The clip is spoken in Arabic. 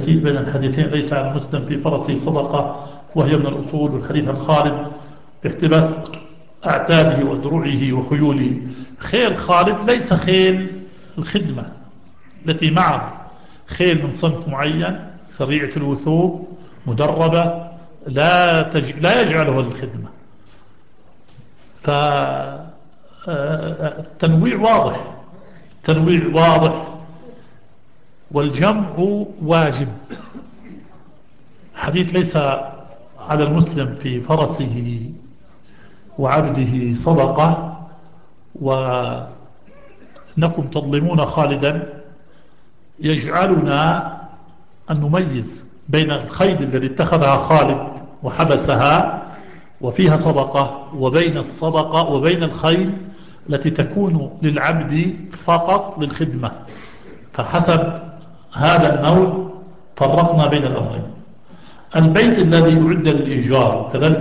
بين الحديثين ليس على المسلم في فرسه صدقة، وهي من الأصول، والحديث عن خالد باقتباس أعتابه ودروعه وخيوله. خيل خالد ليس خيل الخدمة التي معه، خيل من صنف معين سريعة الوثوب مدربة، لا يجعله للخدمة. فالتنويع واضح، تنويع واضح، والجمع واجب. حديث ليس على المسلم في فرسه وعبده صدقة وإنكم تظلمون خالدا، يجعلنا أن نميز بين الخيل الذي اتخذها خالد وحبسها وفيها صدقة، وبين الصدقة وبين الخيل التي تكون للعبد فقط للخدمة. فحسب هذا النوع فرقنا بين الأمرين. البيت الذي يعد للإيجار كذلك